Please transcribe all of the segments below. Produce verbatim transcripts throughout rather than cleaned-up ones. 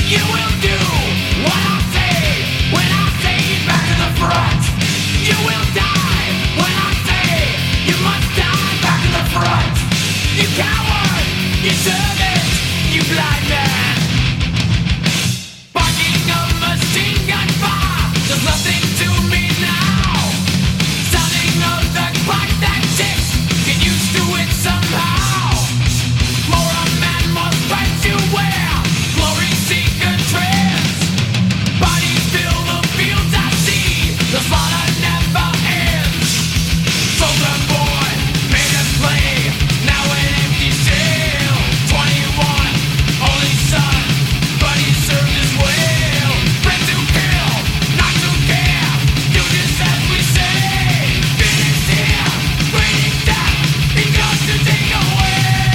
You will do what I say when I say back to the front. You will die when I say you must die back to the front. You coward, you servant, you blind man. Barking a machine gun fire does nothing to me now. Sounding of the clock that ticks, get used to it somehow. More a man must fight to wear, glory seeker trends. Bodies fill the fields I see, the slaughter never ends. Soldier boy made a play, now an empty cell. Twenty-one, only son, but he served his well. Friends who kill, not to care, do just as we say. Finish here, bringing death, he comes to take away.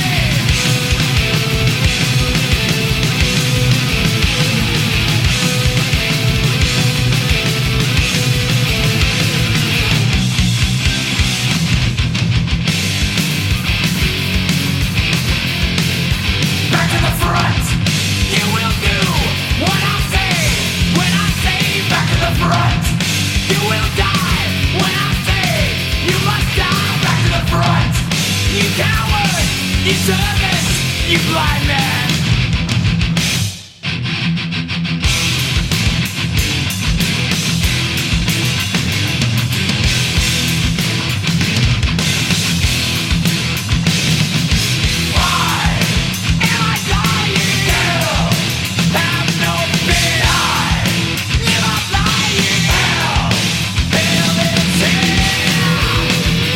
Back to the front. You will do what I say when I say back to the front. You will die when I say you must die back to the front. You coward, you servant, you blind man. Why am I dying? Hell, have no fear. Live up lying. Hell, hell is here.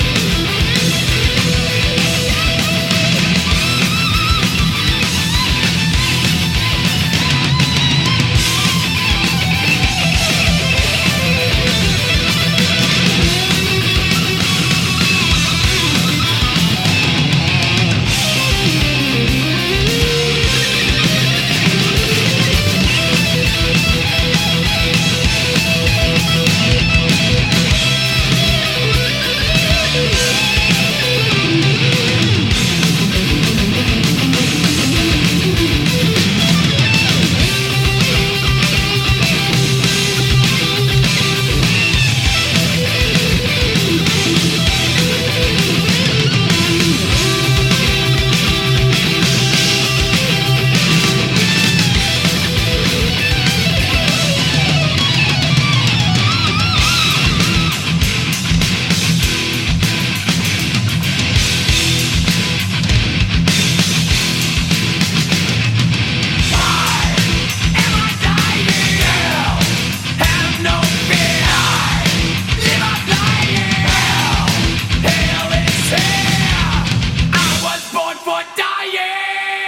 I was born for dying.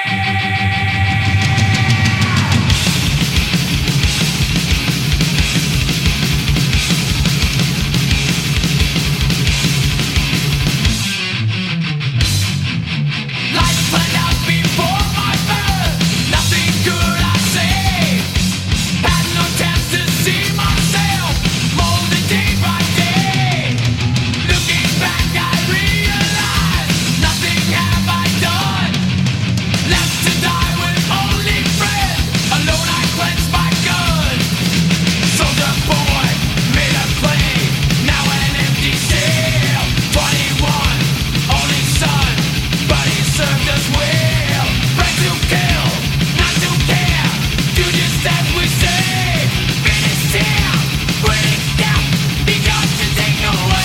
Life planned out before my birth, nothing good I say. Had no chance to see myself molded day by day. Looking back I realize nothing have I done. Left to die with only friends, alone I cleanse my gun. Soldier boy made a play, now an empty cell. Twenty-one, only son, but he served us well. Friends who kill, not to care, do just as we say. Finish here, bring death, he comes to take away.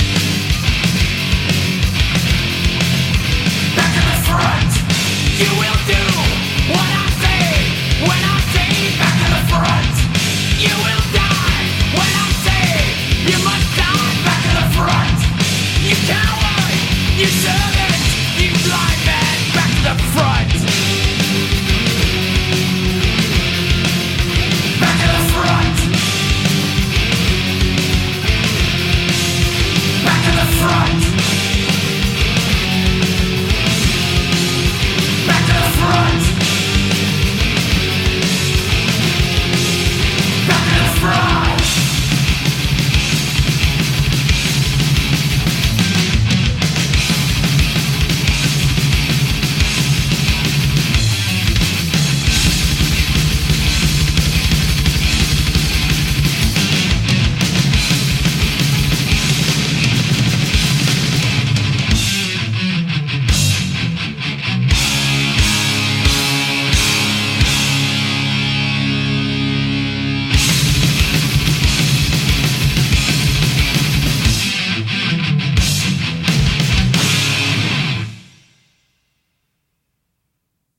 Back to the front, you will